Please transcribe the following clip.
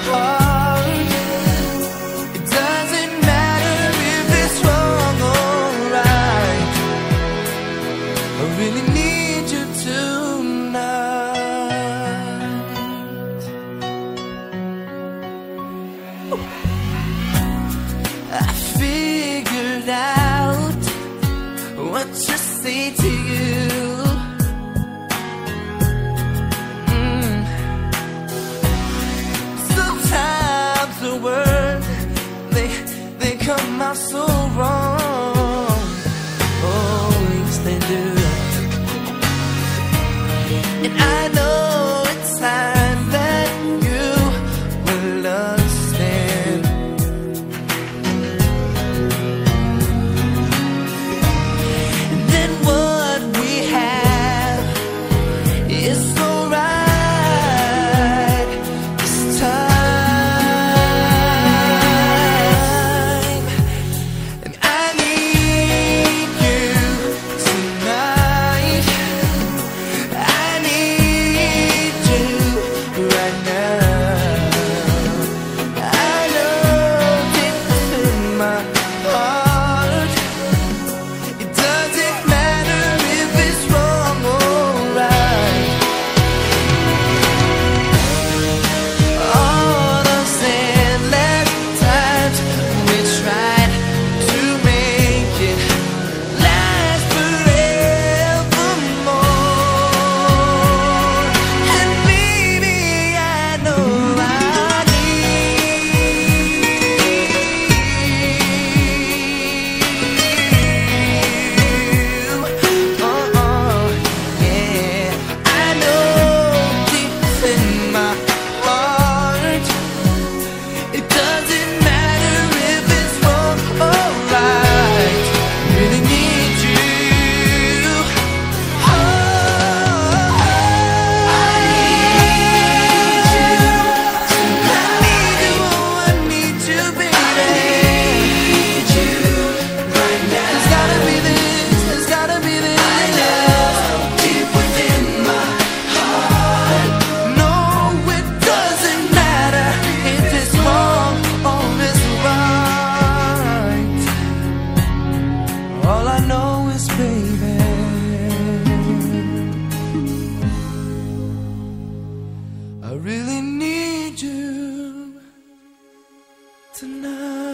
heart. It doesn't matter if it's wrong or right. I really need you tonight. I figured out what to say to you. Sometimes the words, they come out so wrong. Oh, yes they do. And I know it's time that you will understand. And then what we have is so right this time. And I need you tonight. I need you right now. I know deep in my heart, it doesn't matter if it's wrong or right. All those endless times we tried to make it last forevermore. And baby, I know I need you. Yeah. I know deep in my heart, it doesn't matter if it's wrong or right. Really need you. Oh, I need you tonight. I need you, baby. I need you right now. There's gotta be this. There's gotta be this. I know deep within my heart. No, it doesn't matter if it's wrong or it's right. All I know is, baby, I really need you tonight.